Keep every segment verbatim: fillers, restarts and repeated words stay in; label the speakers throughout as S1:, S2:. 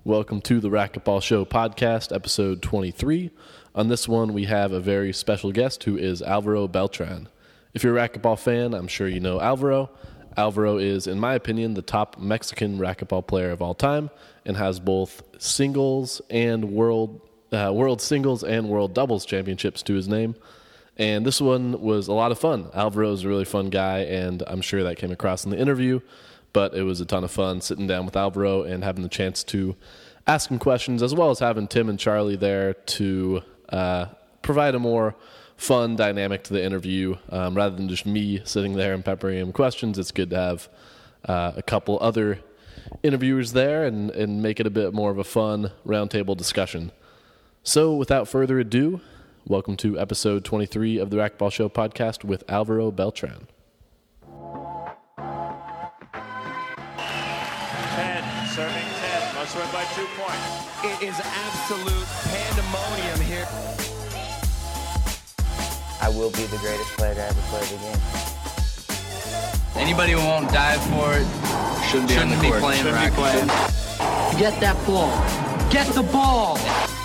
S1: Welcome to the Racquetball Show podcast, episode twenty-three. On this one, we have a very special guest who is Alvaro Beltran. If you're a racquetball fan, I'm sure you know Alvaro. Alvaro is, in my opinion, the top Mexican racquetball player of all time and has both singles and world uh, world singles and world doubles championships to his name. And this one was a lot of fun. Alvaro is a really fun guy, and I'm sure that came across in the interview. But it was a ton of fun sitting down with Alvaro and having the chance to ask him questions, as well as having Tim and Charlie there to uh, provide a more fun dynamic to the interview. Um, rather than just me sitting there and peppering him questions, it's good to have uh, a couple other interviewers there and, and make it a bit more of a fun roundtable discussion. So without further ado, welcome to episode twenty-three of the Racquetball Show podcast with Alvaro Beltran.
S2: Serving ten, must win by two points.
S3: It is absolute pandemonium here.
S4: I will be the greatest player to ever play the game.
S5: Anybody who won't dive for it shouldn't be, shouldn't be playing
S2: shouldn't be playing.
S6: Get that ball. Get the ball.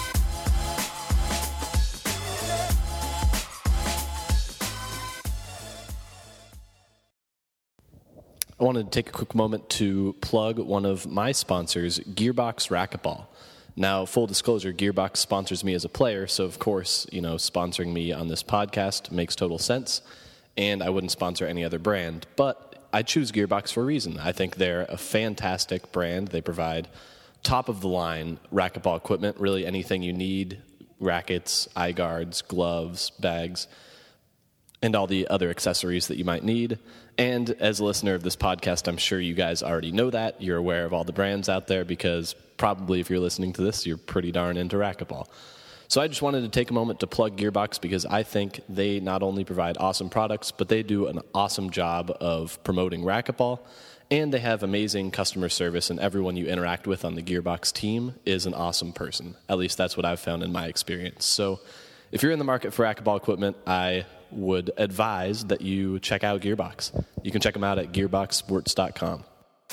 S1: I wanted to take a quick moment to plug one of my sponsors, Gearbox Racquetball. Now, full disclosure, Gearbox sponsors me as a player, so of course, you know, sponsoring me on this podcast makes total sense, and I wouldn't sponsor any other brand, but I choose Gearbox for a reason. I think they're a fantastic brand. They provide top-of-the-line racquetball equipment, really anything you need, rackets, eye guards, gloves, bags, and all the other accessories that you might need. And as a listener of this podcast, I'm sure you guys already know that. You're aware of all the brands out there because probably if you're listening to this, you're pretty darn into racquetball. So I just wanted to take a moment to plug Gearbox because I think they not only provide awesome products, but they do an awesome job of promoting racquetball, and they have amazing customer service, and everyone you interact with on the Gearbox team is an awesome person. At least that's what I've found in my experience. So if you're in the market for racquetball equipment, I would advise that you check out Gearbox. You can check them out at gearbox sports dot com.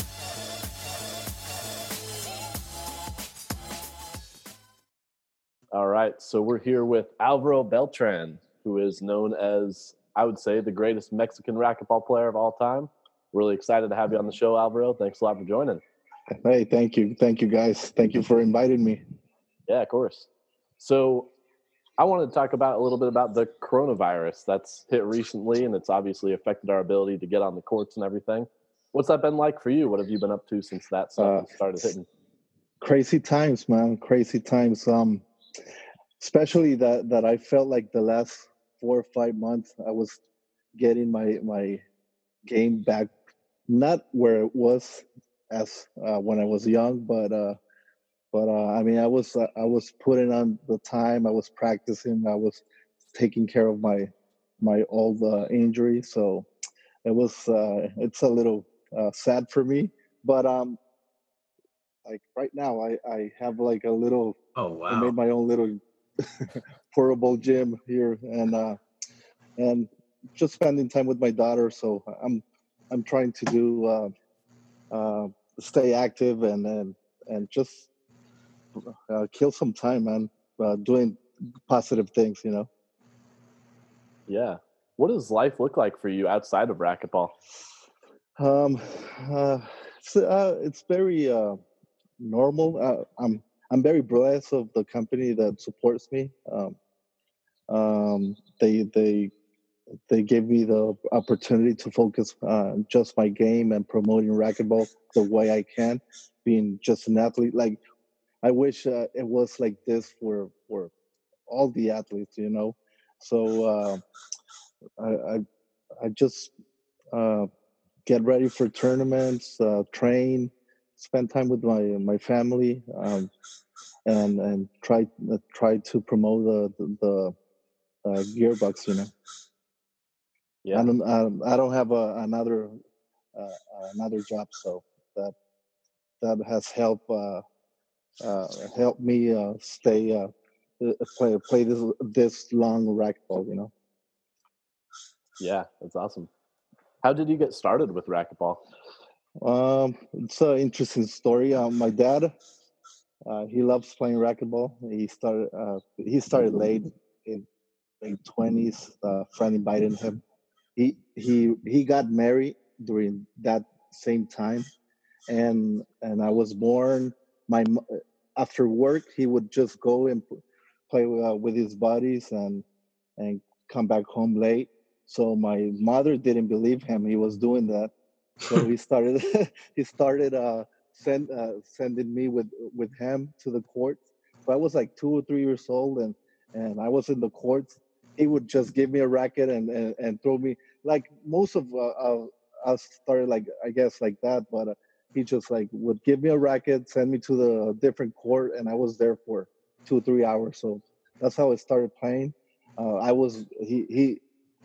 S1: All right, so we're here with Alvaro Beltran, who is known as, I would say, the greatest Mexican racquetball player of all time. Really excited to have you on the show, Alvaro. Thanks a lot for joining.
S7: Hey, thank you. Thank you, guys. Thank you for inviting me.
S1: Yeah, of course. So I wanted to talk about a little bit about the coronavirus that's hit recently, and it's obviously affected our ability to get on the courts and everything. What's that been like for you? What have you been up to since that stuff uh, started hitting?
S7: Crazy times, man. Crazy times. Um, especially that that I felt like the last four or five months I was getting my my game back, not where it was as uh, when I was young, but. Uh, But uh, I mean, I was uh, I was putting on the time. I was practicing. I was taking care of my my old uh, injury. So it was uh, it's a little uh, sad for me. But um, like right now, I, I have like a little.
S5: Oh wow!
S7: I made my own little portable gym here, and uh, and just spending time with my daughter. So I'm I'm trying to do uh, uh, stay active and and and just. Uh, kill some time, man, uh, doing positive things, you know.
S1: Yeah. What does life look like for you outside of racquetball?
S7: Um, uh, it's, uh, it's very uh, normal. Uh, I'm I'm very blessed of the company that supports me. Um, um, they they they gave me the opportunity to focus on just my game and promoting racquetball the way I can, being just an athlete. Like. I wish uh, it was like this for for all the athletes, you know. So uh, I, I I just uh, get ready for tournaments, uh, train, spend time with my my family, um, and and try uh, try to promote the the, the uh, Gearbox, you know. Yeah. I don't I, I don't have a, another uh, another job, so that that has helped. Uh, Uh, help me uh, stay uh, play play this this long racquetball, you know.
S1: Yeah, that's awesome. How did you get started with racquetball?
S7: Um, it's an interesting story. Uh, my dad, Uh, he loves playing racquetball. He started uh, he started late in late twenties. Uh, friend invited him. He he he got married during that same time, and and I was born. My mo- After work, he would just go and p- play uh, with his buddies and and come back home late. So my mother didn't believe him. He was doing that. So he started he started uh, send uh, sending me with with him to the courts. So I was like two or three years old, and and I was in the courts. He would just give me a racket and and, and throw me like most of uh, uh, us started like I guess like that, but. Uh, he just like would give me a racket, send me to the different court, and I was there for two or three hours. So that's how I started playing. Uh, I was he he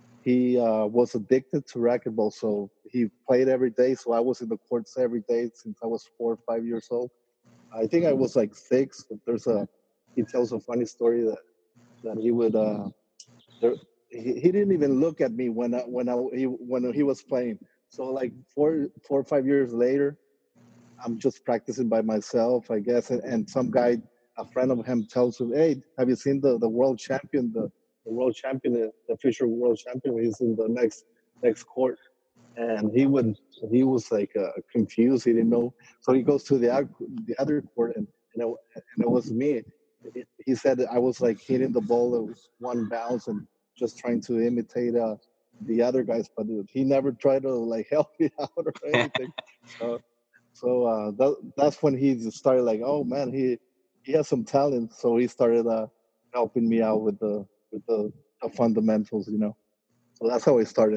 S7: he uh, was addicted to racquetball, so he played every day. So I was in the courts every day since I was four or five years old. I think I was like six. But there's a he tells a funny story that that he would uh, there, he, he didn't even look at me when I, when I he, when he was playing. So like four four or five years later, I'm just practicing by myself, I guess. And, and some guy, a friend of him, tells him, "Hey, have you seen the, the world champion, the, the world champion, the, the official world champion? He's in the next next court." And he would, he was like uh, confused. He didn't know. So he goes to the oth- the other court, and and it, and it was me. He he said that I was like hitting the ball with one bounce and just trying to imitate uh, the other guys, but he never tried to like help me out or anything. So so uh, that, that's when he just started like, oh man, he he has some talent. So he started uh, helping me out with the with the, the fundamentals, you know. So that's how it started.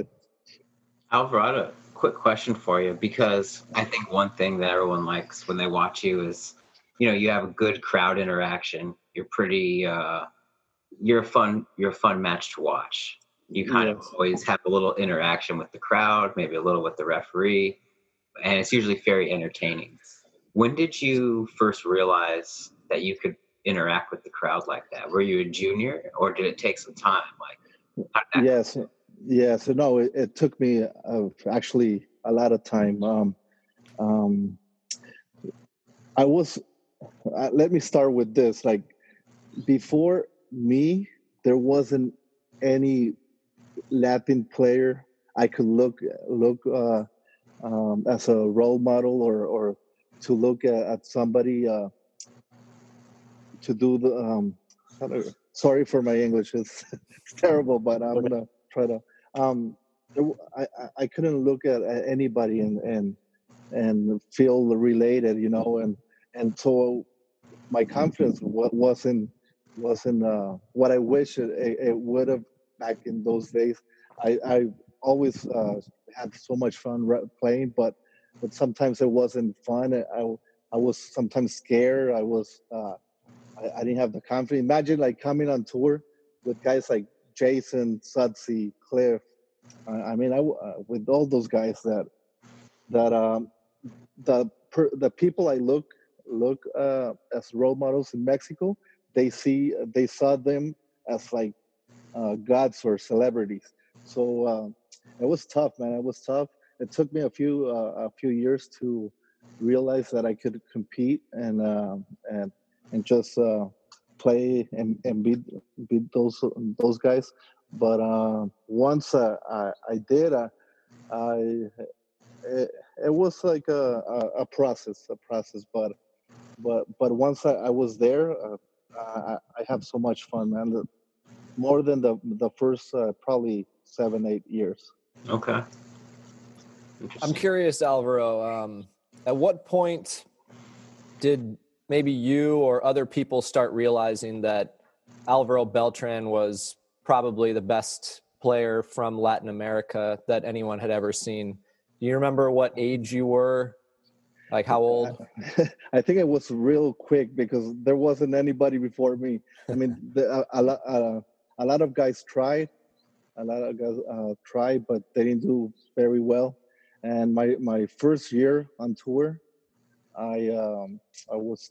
S8: Alvarado, quick question for you, because I think one thing that everyone likes when they watch you is, you know, you have a good crowd interaction. You're pretty, uh, you're a fun, you're a fun match to watch. You kind of
S7: Yes.
S8: always have a little interaction with the crowd, maybe a little with the referee, and it's usually very entertaining. When did you first realize that you could interact with the crowd like that? Were you a junior, or did it take some time? Like, how did that
S7: Yes. Yes. So no, it, it took me uh, actually a lot of time. Um, um, I was. Uh, let me start with this. Like before me, there wasn't any Latin player I could look look uh, um, as a role model or or to look at, at somebody uh, to do the. Um, how do- sorry for my English; it's, it's terrible, but I'm gonna try to. Um, there w- I, I I couldn't look at, at anybody and and and feel related, you know, and and so my confidence wa- wasn't wasn't uh, what I wish it, it, it would have back in those days. I, I always uh, had so much fun re- playing, but but sometimes it wasn't fun. I I was sometimes scared. I was uh, I, I didn't have the confidence. Imagine like coming on tour with guys like Jason, Sudsy, Cliff. I, I mean, I w- uh, with all those guys that that um, the per, the people I look look uh, as role models in Mexico, they see they saw them as like uh, gods or celebrities. So uh, it was tough, man. It was tough. It took me a few uh, a few years to realize that I could compete and uh, and and just uh, play and, and beat beat those those guys. But uh, once uh, I I did, uh, I it, it was like a, a, a process, a process. But but but once I, I was there, uh, I, I have so much fun, man. The- More than the the first uh, probably seven eight years.
S8: Okay.
S9: I'm
S8: Interesting.
S9: curious, Alvaro, um, at what point did maybe you or other people start realizing that Alvaro Beltran was probably the best player from Latin America that anyone had ever seen? Do you remember what age you were? Like how old?
S7: I think it was real quick because there wasn't anybody before me. I mean, the, a, a, lot, uh, a lot of guys tried, a lot of guys uh, tried, but they didn't do very well. And my, my first year on tour, I um, I was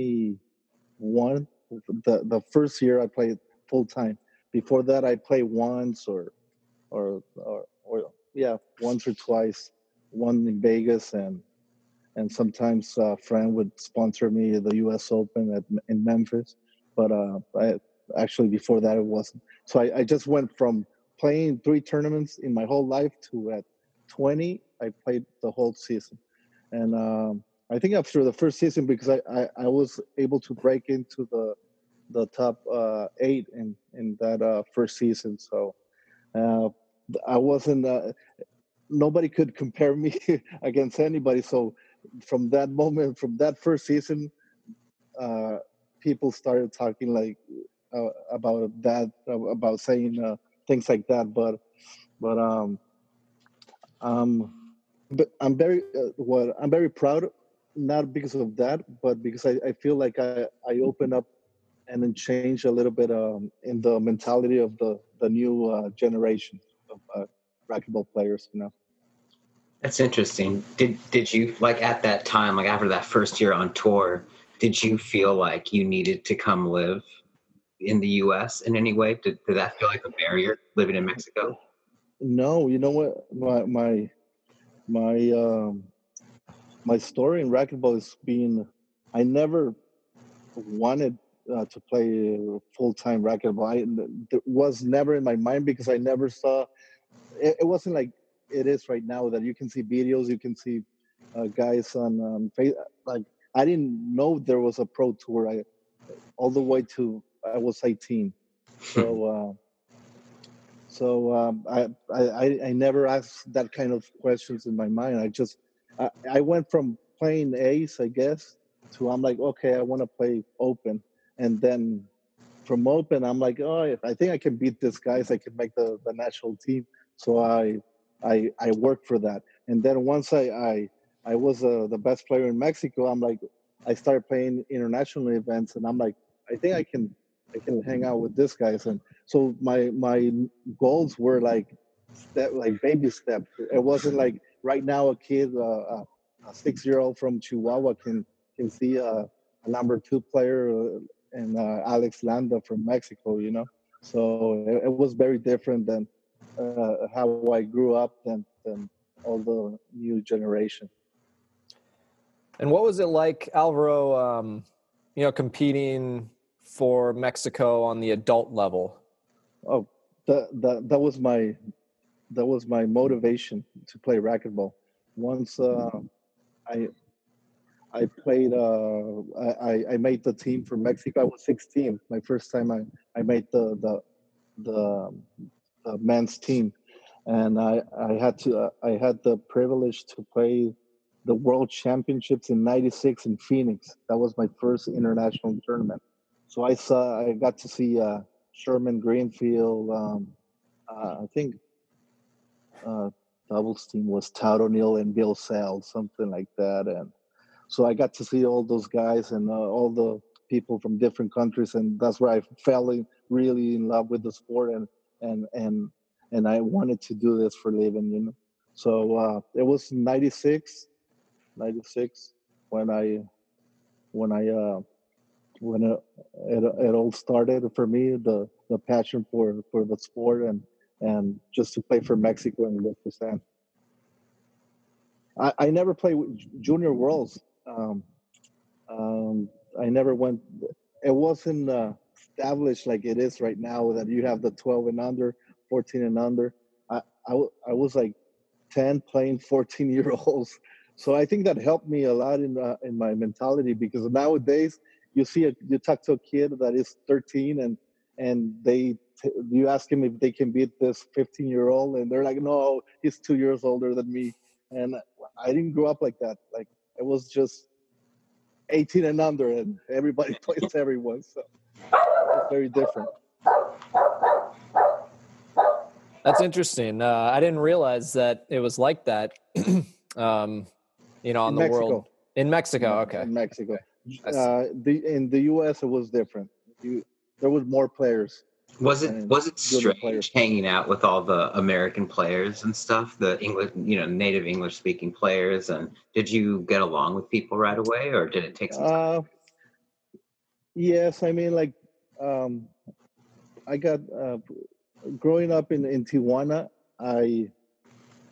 S7: twenty-one. The the first year I played full time. Before that, I played once or or or, or yeah, once or twice. One in Vegas and and sometimes a friend would sponsor me the U S Open at, in Memphis. But uh, I, actually before that it wasn't. So I, I just went from playing three tournaments in my whole life to at twenty, I played the whole season. And um, I think after the first season, because I, I, I was able to break into the the top uh, eight in, in that uh, first season. So uh, I wasn't, uh, nobody could compare me against anybody. So from that moment, from that first season, uh, people started talking like uh, about that, about saying uh, things like that. But, but um, um, but I'm very, uh, well, I'm very proud, not because of that, but because I, I feel like I, I open up and then change a little bit um, in the mentality of the, the new uh, generation of uh, racquetball players, you know.
S8: That's interesting. Did did you, like at that time, like after that first year on tour, did you feel like you needed to come live in the U S in any way? Did, did that feel like a barrier, living in Mexico?
S7: No, you know what? My my my um, my story in racquetball is being, I never wanted uh, to play full-time racquetball. I, it was never in my mind because I never saw, it, it wasn't like it is right now that you can see videos, you can see uh, guys on um, face, like I didn't know there was a pro tour I, all the way to I was eighteen. So uh, so um, I, I I never asked that kind of questions in my mind. I just I, I went from playing ace, I guess, to I'm like, okay, I want to play open, and then from open, I'm like, oh, if I think I can beat these guys, I can make the, the national team. So I I I worked for that, and then once I I, I was uh, the best player in Mexico, I'm like, I started playing international events, and I'm like, I think I can I can hang out with these guys, and so my my goals were like step like baby steps. It wasn't like right now a kid, uh, a six year old from Chihuahua can can see a, a number two player uh, and uh, Alex Landa from Mexico, you know. So it, it was very different than uh, how I grew up than than all the new generation.
S9: And what was it like, Alvaro? Um, you know, competing for Mexico on the adult level?
S7: Oh, that that that was my that was my motivation to play racquetball. Once uh, I I played, uh, I I made the team for Mexico. I was sixteen. My first time I, I made the the the, the men's team, and I I had to uh, I had the privilege to play the World Championships in ninety-six in Phoenix. That was my first international tournament. So I saw I got to see uh, Sherman Greenfield. Um, uh, I think uh, doubles team was Todd O'Neill and Bill Sale, something like that, and so I got to see all those guys and uh, all the people from different countries, and that's where I fell in, really in love with the sport, and and and and I wanted to do this for a living, you know. So uh, it was ninety-six, ninety-six when I when I uh, when it, it it all started for me, the the passion for for the sport and and just to play for Mexico and represent. I, I never played Junior Worlds. Um, um, I never went. It wasn't uh, established like it is right now that you have the twelve and under, fourteen and under. I, I, I was like ten playing fourteen year olds. So I think that helped me a lot in uh, in my mentality, because nowadays you see a, you talk to a kid that is thirteen and and they you ask him if they can beat this fifteen year old and they're like, no, he's two years older than me. And I didn't grow up like that. Like it was just eighteen and under, and everybody plays everyone. So it's very different.
S9: That's interesting. Uh, I didn't realize that it was like that. um, you know, on
S7: in
S9: the
S7: Mexico.
S9: world in Mexico. Okay,
S7: in Mexico.
S9: Okay.
S7: Uh, the in the U S it was different. You, there was more players.
S8: Was it was it strange
S7: players.
S8: hanging out with all the American players and stuff, the English, you know, native English speaking players? And did you get along with people right away, or did it take some time?
S7: Uh, yes, I mean, like, um, I got uh, growing up in in Tijuana. I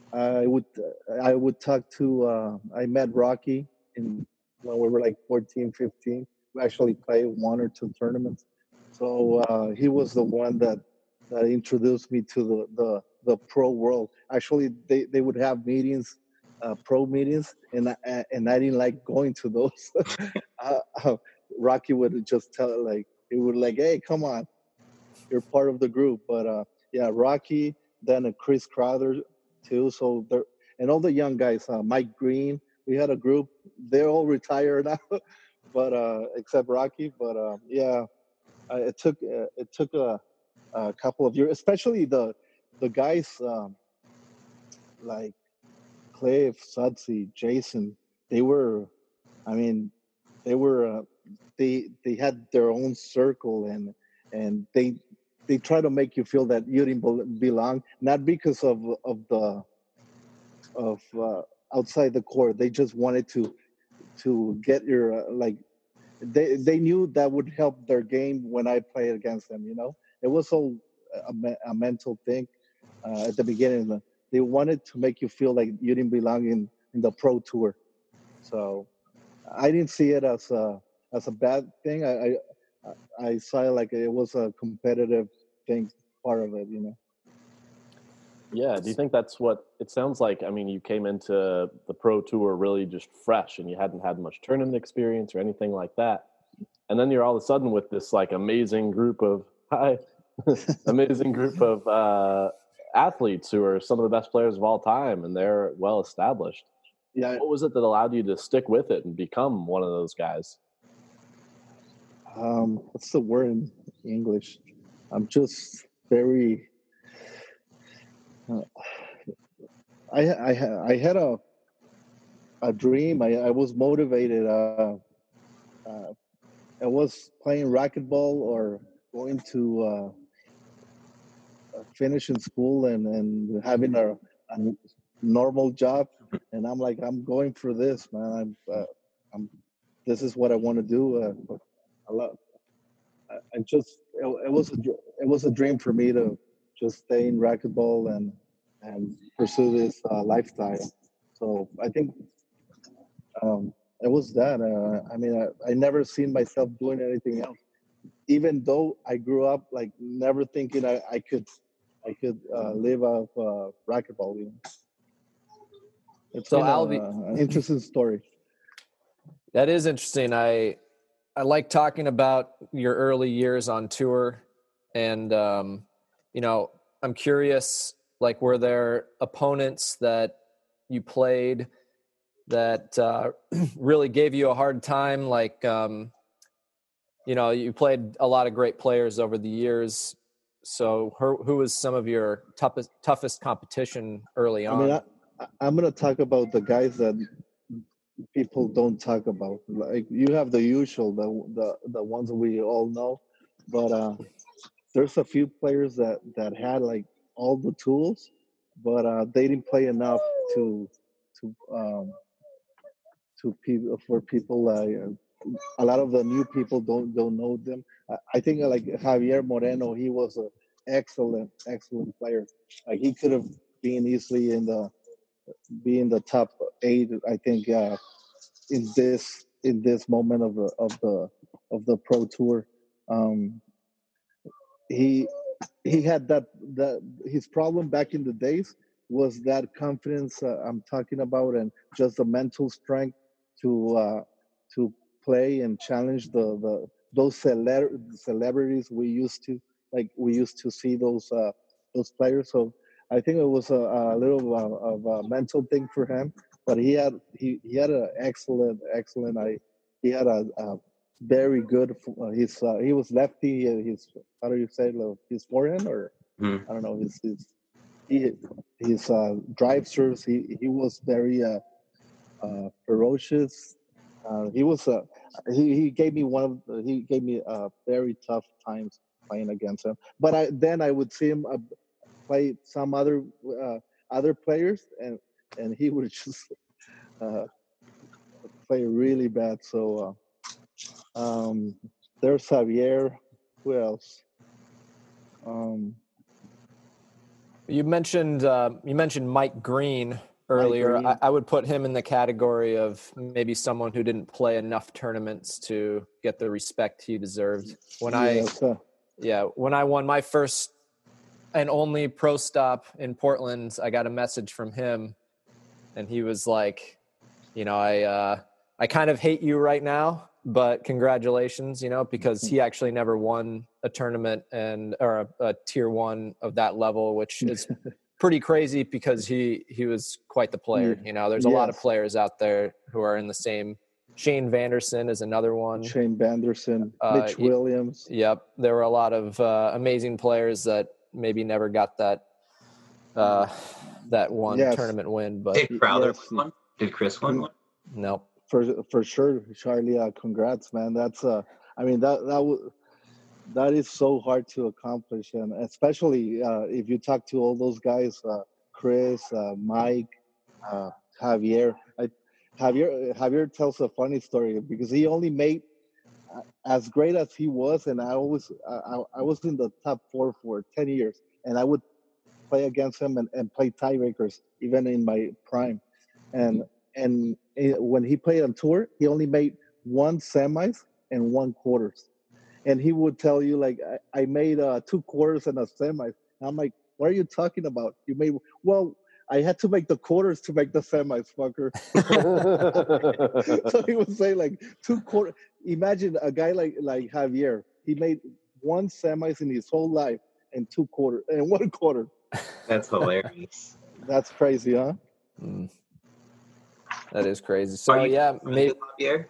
S7: I would I would talk to uh, I met Rocky in when we were like fourteen, fifteen. We actually played one or two tournaments. So uh, he was the one that that introduced me to the the, the pro world. Actually, they, they would have meetings, uh, pro meetings, and I, and I didn't like going to those. uh, uh, Rocky would just tell like he would like, hey, come on, you're part of the group. But uh, yeah, Rocky, then uh, Chris Crowder too. So there and all the young guys, uh, Mike Green. We had a group. They're all retired now, but uh, except Rocky. But uh, yeah, uh, it took uh, it took a, a couple of years, especially the the guys um, like Cliff, Sudsy, Jason. They were, I mean, they were uh, they they had their own circle, and and they they try to make you feel that you didn't belong, not because of of the of uh, outside the court. They just wanted to to get your uh, like they they knew that would help their game when I played against them. You know, it was all a, a mental thing uh, at the beginning. They wanted to make you feel like you didn't belong in, in the pro tour. So I didn't see it as a as a bad thing. I I, I saw it like it was a competitive thing, part of it. You know.
S10: Yeah. Do you think that's what it sounds like? I mean, you came into the pro tour really just fresh and you hadn't had much tournament experience or anything like that. And then you're all of a sudden with this like amazing group of hi, amazing group of uh, athletes who are some of the best players of all time and they're well established.
S7: Yeah.
S10: What was it that allowed you to stick with it and become one of those guys?
S7: Um, what's the word in English? I'm just very. Uh, I, I I had a a dream. I, I was motivated. Uh, uh, I was playing racquetball or going to uh, finish in school and, and having a, a normal job. And I'm like, I'm going for this, man. I'm, uh, I'm. This is what I want to do. Uh, I love. I, I just. It, it was a. It was a dream for me to just stay in racquetball and and pursue this uh, lifestyle. So I think um, it was that. Uh, I mean, I, I never seen myself doing anything else. Even though I grew up like never thinking I, I could, I could uh, live off uh, racquetball. You know? It's
S9: so
S7: been a,
S9: Alvy,
S7: an interesting story.
S9: That is interesting. I I like talking about your early years on tour, and um, you know, I'm curious. Like, were there opponents that you played that uh, really gave you a hard time? Like, um, you know, you played a lot of great players over the years. So who, who was some of your toughest, toughest competition early on?
S7: I mean, I, I'm going to talk about the guys that people don't talk about. Like, you have the usual, the the, the ones that we all know. But uh, there's a few players that, that had, like, all the tools, but uh, they didn't play enough to to um, to people for people. Uh, a lot of the new people don't don't know them. I, I think uh, like Javier Moreno, he was an excellent excellent player. Like he could have been easily in the be in the top eight. I think uh, in this in this moment of the of the of the pro tour. Um, he. He had that that his problem back in the days was that confidence uh, I'm talking about, and just the mental strength to uh, to play and challenge the the those cele- celebrities we used to like we used to see those uh, those players. So I think it was a, a little uh, of a mental thing for him, but he had he, he had an excellent excellent I he had a, a very good. Uh, his uh, he was lefty. Uh, his how do you say it? His forehand or
S8: Mm.
S7: I don't know. His his he, his uh, drive serves. He he was very uh, uh, ferocious. Uh, he was uh, he he gave me one of the, he gave me uh, very tough times playing against him. But I then I would see him uh, play some other uh, other players and and he would just uh, play really bad. So. Uh, Um, there's Javier. Who else? Um,
S9: You mentioned uh, you mentioned Mike Green earlier.
S7: Green.
S9: I, I would put him in the category of maybe someone who didn't play enough tournaments to get the respect he deserved. When
S7: Yes,
S9: I,
S7: uh,
S9: yeah, when I won my first and only pro stop in Portland, I got a message from him, and he was like, you know, I uh, I kind of hate you right now, but congratulations, you know, because he actually never won a tournament and or a, a tier one of that level, which is pretty crazy because he he was quite the player. You know, there's a lot of
S7: Yes.
S9: players out there who are in the same. Shane Vanderson is another one.
S7: Shane Vanderson,
S9: Uh,
S7: Mitch
S9: he-
S7: Williams.
S9: Yep, there were a lot of uh, amazing players that maybe never got that uh, that one
S7: Yes.
S9: tournament win, but
S8: Did Crowder
S7: Yes.
S8: win one? Did Chris win one?
S9: no.
S7: For for sure, Charlie. Uh, congrats, man. That's uh, I mean that that w- that is so hard to accomplish, and especially uh, if you talk to all those guys, uh, Chris, uh, Mike, uh, Javier. I, Javier Javier tells a funny story because he only made uh, as great as he was, and I always I, I I was in the top four for ten years, and I would play against him and, and play tiebreakers even in my prime, and and it, when he played on tour, he only made one semis and one quarters, and he would tell you like I, I made uh, two quarters and a semi. And I'm like, what are you talking about? You made well. I had to make the quarters to make the semis, fucker. So he would say like two quarter. Imagine a guy like like Javier. He made one semis in his whole life and two quarter and one quarter.
S8: That's hilarious.
S7: That's crazy, huh?
S9: Mm. That is crazy. So
S8: Are you
S9: yeah,
S8: friends
S9: maybe
S8: with Javier?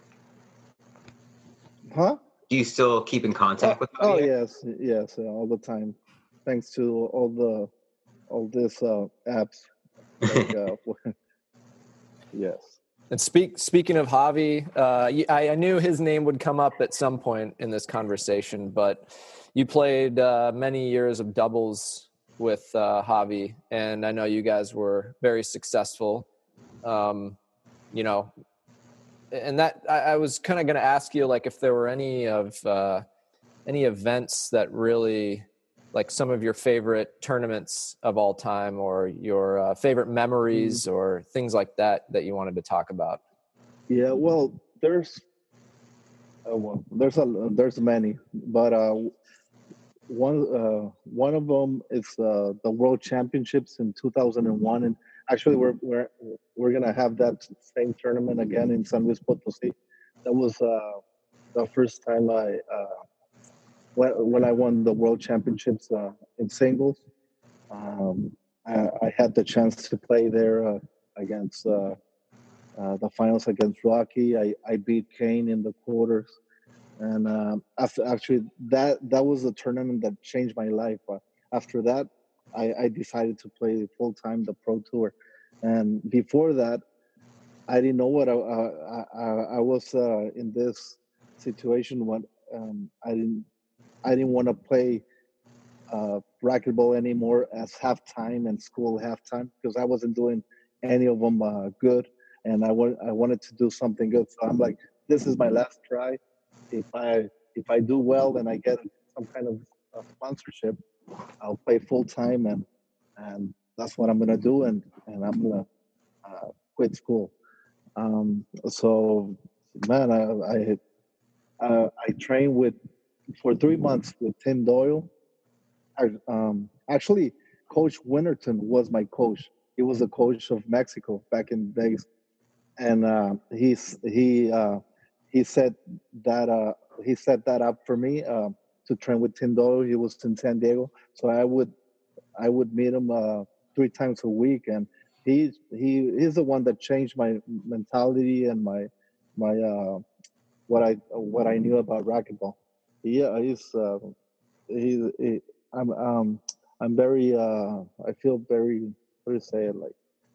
S7: Huh?
S8: Do you still keep in contact with Javier?
S7: Oh yes, yes, uh, all the time. Thanks to all the all this uh, apps. Like, uh, yes.
S9: And speak speaking of Javi, uh, y- I, I knew his name would come up at some point in this conversation, but you played uh, many years of doubles with uh, Javi, and I know you guys were very successful. Um, you know, and that I, I was kind of going to ask you, like, if there were any of uh, any events that really, like, some of your favorite tournaments of all time, or your uh, favorite memories,
S7: Mm.
S9: or things like that that you wanted to talk about.
S7: Yeah. Well, there's uh, well, there's a there's many, but uh, one uh, one of them is uh, the World Championships in two thousand one, and actually we're we're we're gonna have that same tournament again in San Luis Potosí. That was uh, the first time I uh, when when I won the World Championships uh, in singles. Um, I, I had the chance to play there uh, against uh, uh, the finals against Rocky. I, I beat Kane in the quarters. And um, after actually that that was the tournament that changed my life. Uh, after that, I, I decided to play full time the pro tour, and before that, I didn't know what I I, I, I was uh, in this situation when um, I didn't I didn't want to play uh, racquetball anymore as halftime and school halftime because I wasn't doing any of them uh, good, and I want I wanted to do something good. So I'm like, this is my last try. If I if I do well and I get some kind of uh, sponsorship, I'll play full time, and and that's what I'm gonna do, and and I'm gonna uh, quit school. Um, so, man, I I, uh, I trained with for three months with Tim Doyle. I, um, actually, Coach Winterton was my coach. He was the coach of Mexico back in the days, and uh, he's he. Uh, He set that uh, he set that up for me uh, to train with Tim Doyle. He was in San Diego, so I would I would meet him uh, three times a week, and he he he's the one that changed my mentality and my my uh, what I what I knew about racquetball. Yeah, he's uh, he, he I'm um I'm very uh, I feel very, what do you say it, like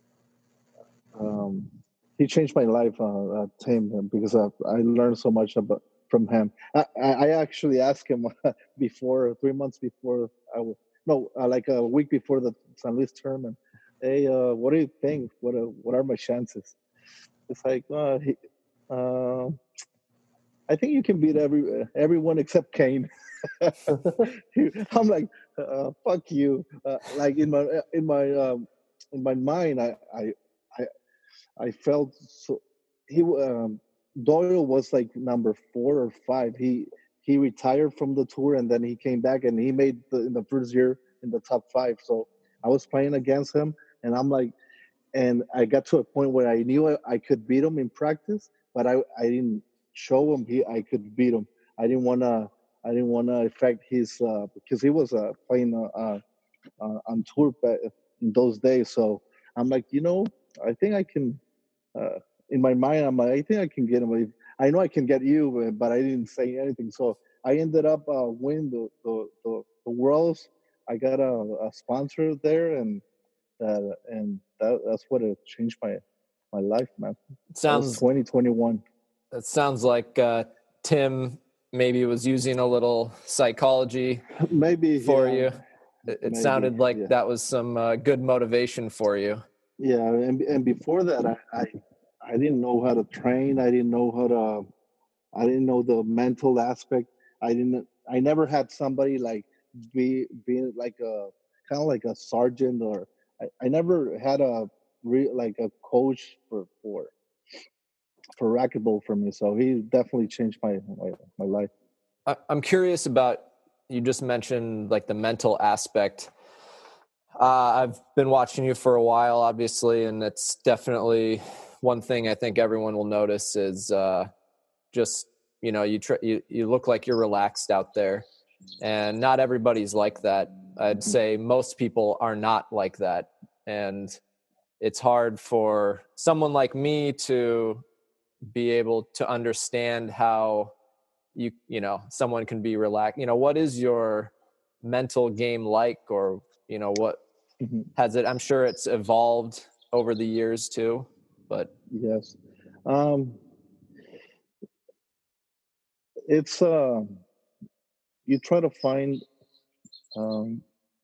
S7: um. He changed my life, uh, uh, Tim, because uh, I learned so much about from him. I, I actually asked him before, three months before I was, no, uh, like a week before the San Luis tournament. Hey, uh, what do you think? What uh, what are my chances? It's like, uh, he, uh, I think you can beat every everyone except Kane. I'm like, uh, fuck you. Uh, like in my in my um, in my mind, I I I, I felt so. He um, Doyle was like number four or five. He he retired from the tour and then he came back and he made the, in the first year in the top five. So I was playing against him, and I'm like, and I got to a point where I knew I, I could beat him in practice, but I I didn't show him he I could beat him. I didn't want to. I didn't want to affect his uh, because he was uh, playing uh, uh, uh, on tour in those days. So I'm like, you know, I think I can. Uh, in my mind, I'm like, I think I can get him. I know I can get you, but I didn't say anything. So I ended up uh, winning the the, the the Worlds. I got a, a sponsor there, and uh, and that, that's what it changed my my life, man.
S9: It sounds
S7: twenty twenty-one.
S9: It sounds like uh, Tim maybe was using a little psychology
S7: maybe
S9: for
S7: yeah.
S9: you. It, it
S7: Maybe,
S9: sounded like
S7: yeah.
S9: that was some uh, good motivation for you.
S7: Yeah, and and before that, I, I I didn't know how to train. I didn't know how to. I didn't know the mental aspect. I didn't. I never had somebody like be being like a kind of like a sergeant, or I, I never had a re, like a coach for for for racquetball for me. So he definitely changed my my, my life.
S9: I, I'm curious about, you just mentioned like the mental aspect. Uh, I've been watching you for a while, obviously, and it's definitely one thing I think everyone will notice is uh, just, you know, you, tr- you you look like you're relaxed out there, and not everybody's like that. I'd say most people are not like that, and it's hard for someone like me to be able to understand how you you know someone can be relaxed. You know, what is your mental game like, or you know what mm-hmm. has it? I'm sure it's evolved over the years too, but
S7: yes, um, it's uh, you try to find um,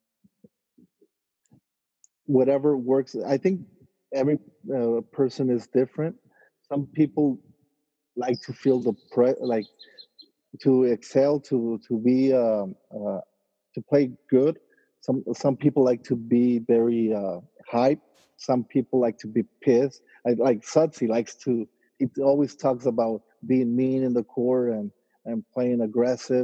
S7: whatever works. I think every uh, person is different. Some people like to feel the pre like to excel, to to be um, uh, to play good. Some some people like to be very uh, hype. Some people like to be pissed. I, like Satsi likes to. He always talks about being mean in the court and and playing aggressive.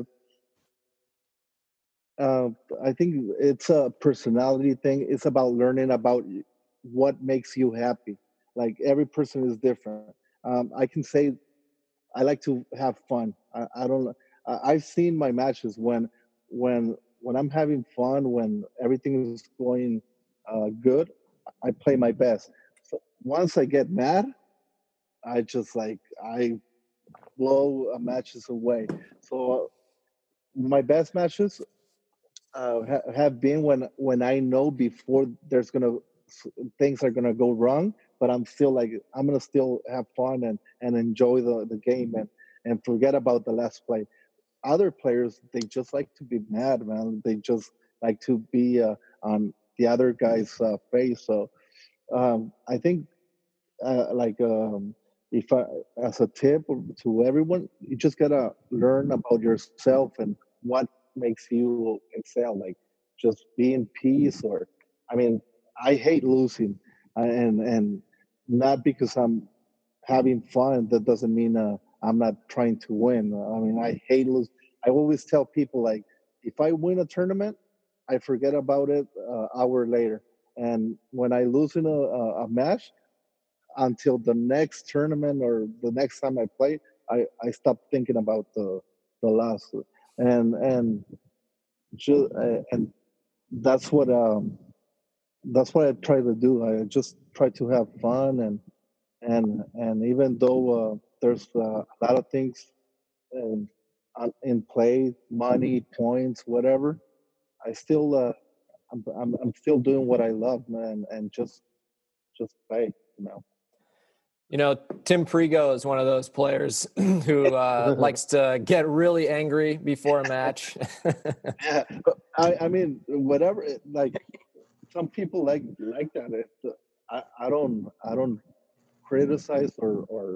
S7: Uh, I think it's a personality thing. It's about learning about what makes you happy. Like every person is different. Um, I can say I like to have fun. I, I don't. I've seen my matches when when when I'm having fun, when everything is going uh, good. I play my best. So once I get mad, I just like I blow matches away. So uh, my best matches uh, ha- have been when when I know before there's gonna things are gonna go wrong, but I'm still like I'm gonna still have fun and, and enjoy the, the game and, and forget about the last play. Other players, they just like to be mad, man. They just like to be uh, on the other guy's uh, face. So um, I think uh, like um, if I, as a tip to everyone, you just gotta learn about yourself and what makes you excel. Like just be in peace, or I mean, I hate losing, and and not because I'm having fun. That doesn't mean uh, I'm not trying to win. I mean, I hate lose. I always tell people like, if I win a tournament, I forget about it uh, hour later, and when I lose in a, a, a match, until the next tournament or the next time I play, I, I stop thinking about the the loss, and and just, and that's what um that's what I try to do. I just try to have fun, and and and even though uh, there's uh, a lot of things in, in play, money, points, whatever, I still uh, I'm, I'm I'm still doing what I love, man, and just just play, you know.
S9: You know, Tim Prigo is one of those players who uh, likes to get really angry before a match.
S7: Yeah, I, I mean, whatever. Like some people like like that. It, I I don't I don't criticize or or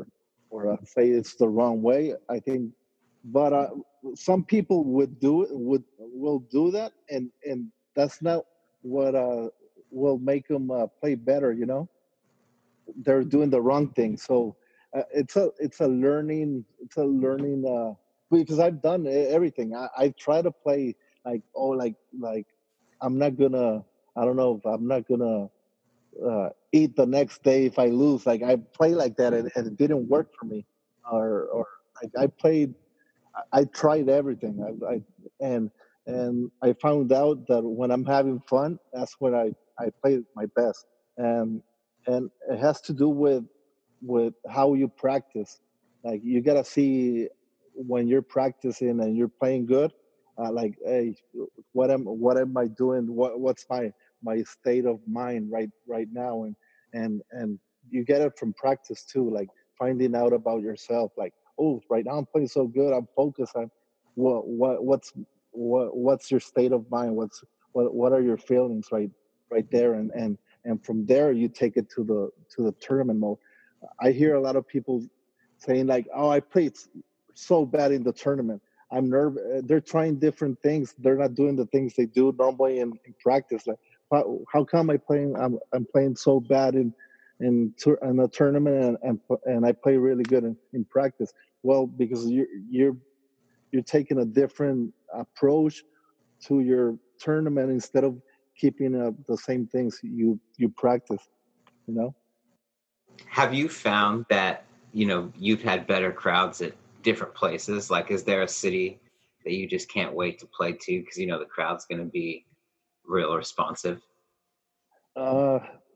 S7: or I say it's the wrong way. I think, but uh, some people would do it, would will do that, and and that's not what uh, will make them uh, play better. You know, they're doing the wrong thing. So uh, it's a it's a learning it's a learning uh, because I've done everything. I, I try to play like oh like like I'm not gonna I don't know if I'm not gonna uh, eat the next day if I lose. Like I play like that and, and it didn't work for me. Or or like I played I, I tried everything. I, I and and I found out that when I'm having fun, that's when I, I play my best. And and it has to do with with how you practice. Like you gotta see when you're practicing and you're playing good. Uh, like, hey, what am what am I doing? What what's my my state of mind right right now? And and and you get it from practice too. Like finding out about yourself. Like, oh, right now I'm playing so good. I'm focused. I'm what what what's what what's your state of mind? What's what what are your feelings right right there? And and and from there you take it to the to the tournament mode. I hear a lot of people saying like, "Oh, I played so bad in the tournament. I'm nervous." They're trying different things. They're not doing the things they do normally in, in practice. Like, how, how come I playing? I'm I'm playing so bad in in, in a tournament and, and and I play really good in, in practice. Well, because you're you're you're taking a different approach to your tournament instead of keeping up the same things you you practice. You know.
S8: Have you found that, you know, you've had better crowds at different places? Like, is there a city that you just can't wait to play to because, you know, the crowd's going to be real responsive?
S7: Uh,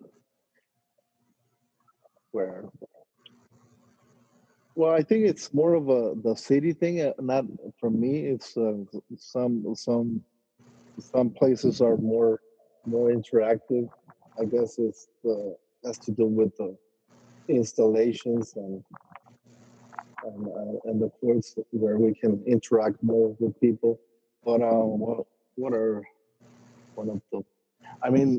S7: where? Well, I think it's more of a the city thing. Not for me. It's uh, some some some places are more more interactive. I guess it's the has to do with the installations and and, uh, and the courts where we can interact more with people. But uh, what what are one of the? I mean,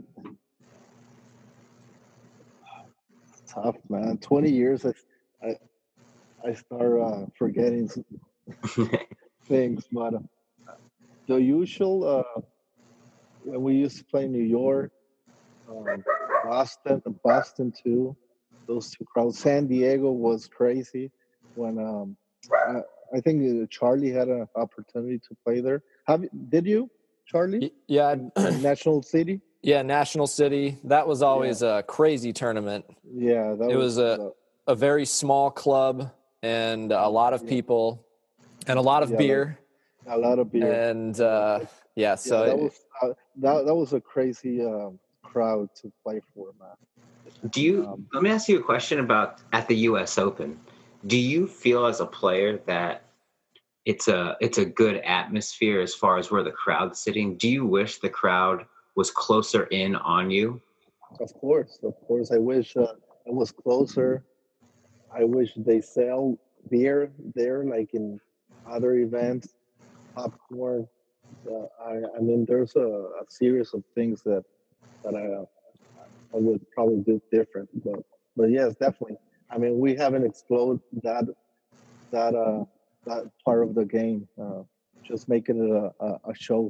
S7: tough man. Twenty years. I I, I start uh, forgetting things, but uh, the usual. Uh, when we used to play New York, um, Boston, Boston too. Those two crowds. San Diego was crazy when um, I, I think Charlie had an opportunity to play there. Have did you, Charlie?
S9: Yeah,
S7: in, in National City.
S9: Yeah, National City. That was always yeah. a crazy tournament.
S7: Yeah, that
S9: it was, was a a very small club and a lot of yeah. people and a lot of
S7: yeah,
S9: beer.
S7: A lot of beer
S9: and uh, yeah, so
S7: yeah, that
S9: it,
S7: was uh, that that was a crazy uh, crowd to play for, man.
S8: Do you? Um, let me ask you a question about at the U S Open. Do you feel as a player that it's a it's a good atmosphere as far as where the crowd's sitting? Do you wish the crowd was closer in on you?
S7: Of course, of course. I wish uh, it was closer. I wish they sell beer there, like in other events, popcorn. Uh, I, I mean, there's a, a series of things that that I. Uh, I would probably do different, but but yes, definitely. I mean, we haven't explored that that uh that part of the game. Uh, just making it a, a, a show.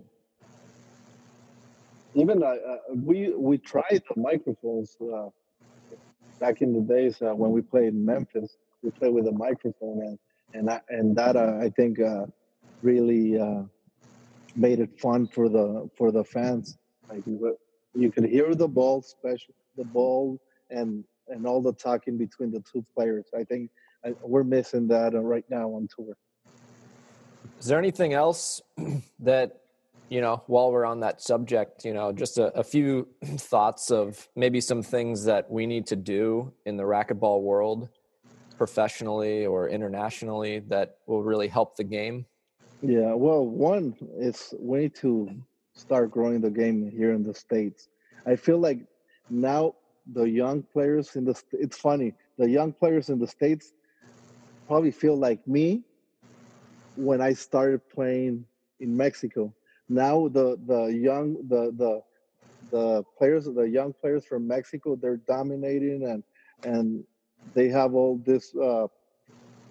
S7: Even uh, uh, we we tried the microphones uh, back in the days uh, when we played in Memphis. We played with a microphone, and and I, and that uh, I think uh, really uh, made it fun for the for the fans. Like, you could hear the ball, special the ball, and and all the talking between the two players. I think I, we're missing that uh, right now on tour.
S9: Is there anything else that, you know, while we're on that subject, you know, just a, a few thoughts of maybe some things that we need to do in the racquetball world, professionally or internationally, that will really help the game?
S7: Yeah, well, one is we need to start growing the game here in the States. I feel like now the young players in the it's funny the young players in the States probably feel like me when I started playing in Mexico. Now the the young the the the players the young players from Mexico, they're dominating and and they have all this uh,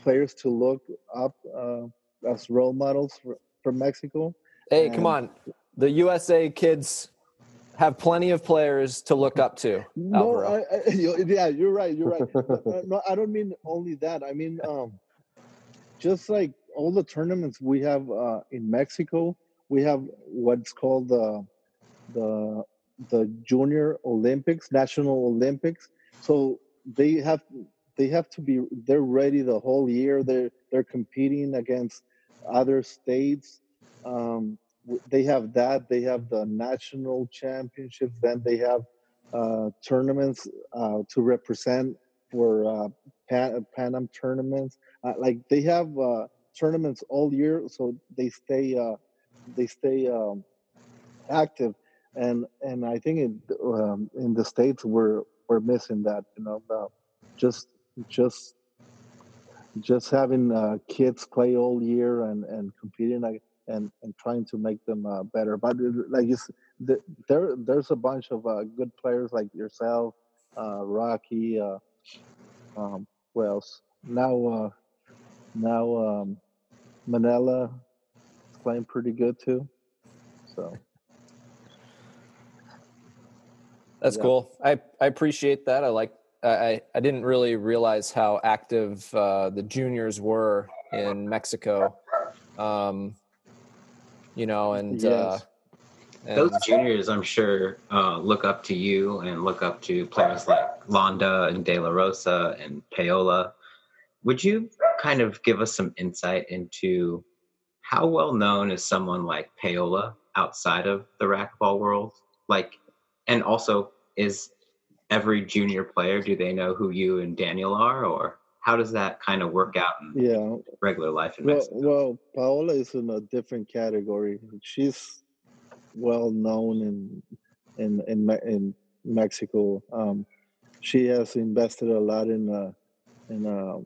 S7: players to look up uh, as role models for, for Mexico.
S9: Hey,
S7: And
S9: come on. The U S A kids have plenty of players to look up to,
S7: No,
S9: Alvaro.
S7: I, I, you- yeah, you're right. You're right. But, uh, no, I don't mean only that. I mean, um, just like all the tournaments we have uh, in Mexico, we have what's called the the the Junior Olympics, National Olympics. So they have they have to be they're ready the whole year. They're they're competing against other states. Um, w- they have that. They have the national championships. Then they have uh, tournaments uh, to represent for uh, Pan, Pan Am tournaments. Uh, like they have uh, tournaments all year, so they stay uh, they stay um, active. And and I think it, um, in the states we're we're missing that. You know, uh, just just just having uh, kids play all year and and competing like, and and trying to make them uh, better. But uh, like you, s- the, there there's a bunch of uh, good players like yourself, uh, Rocky. Uh, um, who else? Now uh, now um, Manila is playing pretty good too. So
S9: That's
S7: yeah.
S9: cool. I, I appreciate that. I like. I I didn't really realize how active uh, the juniors were in Mexico. Um, you know, and, uh,
S7: Yes.
S9: and
S8: Those juniors, I'm sure, uh, look up to you and look up to players like Londa and De La Rosa and Paola. Would you kind of give us some insight into how well known is someone like Paola outside of the racquetball world? Like, and also, is every junior player, do they know who you and Daniel are, or how does that kind of work out in
S7: Yeah.
S8: regular life in
S7: Well,
S8: Mexico?
S7: well, Paola is in a different category. She's well known in in in, Me- in Mexico. Um, she has invested a lot in uh, in uh,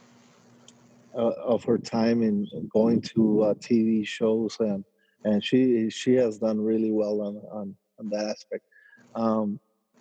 S7: uh, of her time in going to uh, T V shows, and and she she has done really well on on, on that aspect. Um,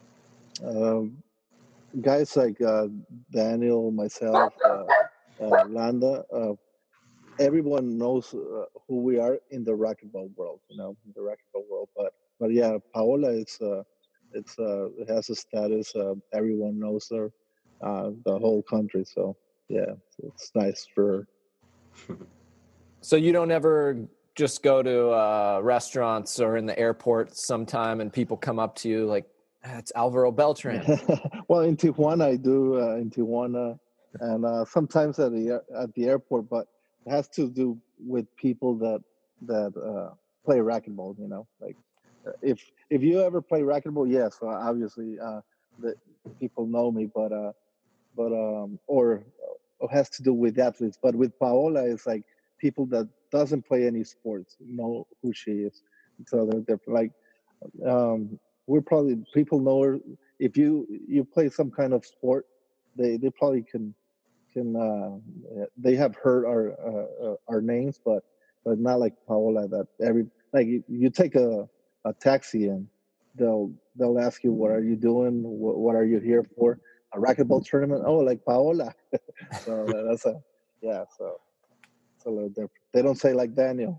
S7: um, Guys like uh, Daniel, myself, uh, uh, Landa. Uh, everyone knows uh, who we are in the racquetball world, you know, in the racquetball world. But but yeah, Paola is uh, it's uh, it has a status. Uh, everyone knows her, uh, the whole country. So yeah, it's nice for her.
S9: so you don't ever just go to uh, restaurants or in the airport sometime and people come up to you like, ah, it's Alvaro Beltran.
S7: Well, in Tijuana, I do uh, in Tijuana, and uh, sometimes at the air- at the airport. But it has to do with people that that uh, play racquetball. You know, like uh, if if you ever play racquetball, yes, uh, obviously uh, the people know me. But uh, but um, or it has to do with athletes. But with Paola, it's like people that doesn't play any sports know who she is. So they're, they're like. Um, we're probably people know her. If you you play some kind of sport, they they probably can can uh, they have heard our uh, uh, our names, but but not like Paola. That every like you, you take a, a taxi and they'll they'll ask you what are you doing, what, what are you here for? A racquetball tournament? Oh, like Paola. So that's a yeah. So it's a little different. They don't say like Daniel.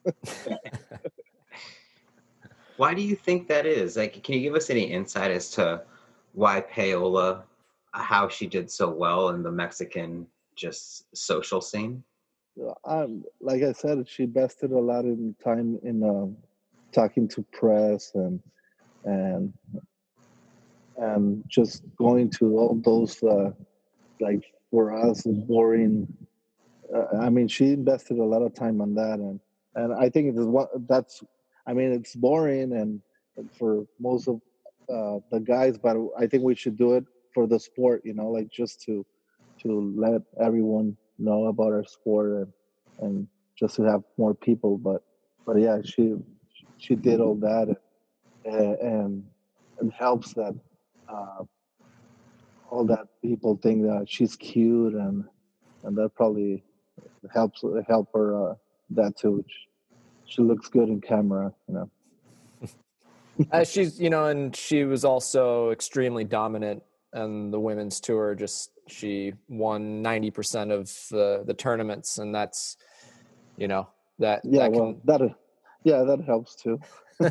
S8: Why do you think that is? Like, can you give us any insight as to why Paola, how she did so well in the Mexican just social scene?
S7: Um, like I said, she invested a lot in time in um, talking to press and and and just going to all those uh, like for us boring. Uh, I mean, she invested a lot of time on that, and and I think it is what that's. I mean, it's boring and for most of uh, the guys, but I think we should do it for the sport. You know, like just to to let everyone know about our sport and and just to have more people. But but yeah, she she did all that and and, and helps that uh, all that people think that she's cute and and that probably helps help her uh, that too. She looks good in camera, you know.
S9: Uh, she's, you know, and she was also extremely dominant and the women's tour, just she won ninety percent of the, the tournaments, and that's, you know, that
S7: yeah,
S9: that
S7: well,
S9: can,
S7: that yeah, that helps too.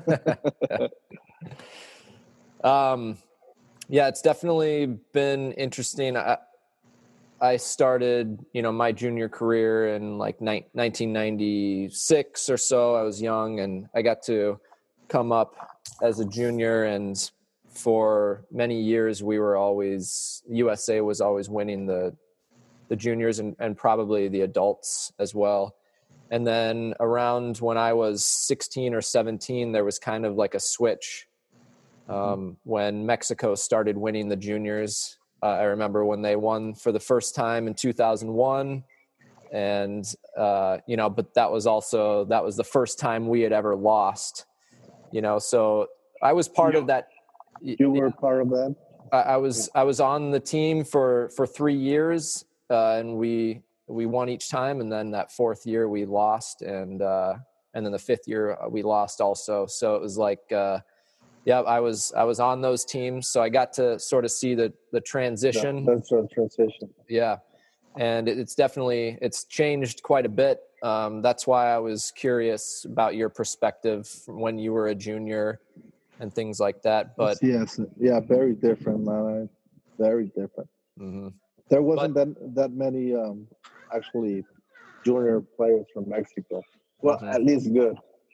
S9: um, yeah, it's definitely been interesting. I, I started, you know, my junior career in like nineteen ninety-six or so. I was young, and I got to come up as a junior, and for many years we were always, U S A was always winning the the juniors and, and probably the adults as well. And then around when I was sixteen or seventeen, there was kind of like a switch um, when Mexico started winning the juniors. Uh, I remember when they won for the first time in two thousand one, and uh, you know, but that was also, that was the first time we had ever lost, you know, so I was part
S7: you,
S9: of that.
S7: You were part of that?
S9: I, I was, I was on the team for, for three years uh, and we, we won each time. And then that fourth year we lost, and, uh, and then the fifth year we lost also. So it was like, uh, yeah, I was, I was on those teams. So I got to sort of see the, the transition.
S7: Yeah, that's a transition.
S9: Yeah. And it's definitely, it's changed quite a bit. Um, that's why I was curious about your perspective when you were a junior and things like that. But
S7: yes, yeah, very different, man. Very different.
S9: Mm-hmm.
S7: There wasn't but, that that many um, actually junior players from Mexico. Well, mm-hmm. At least good.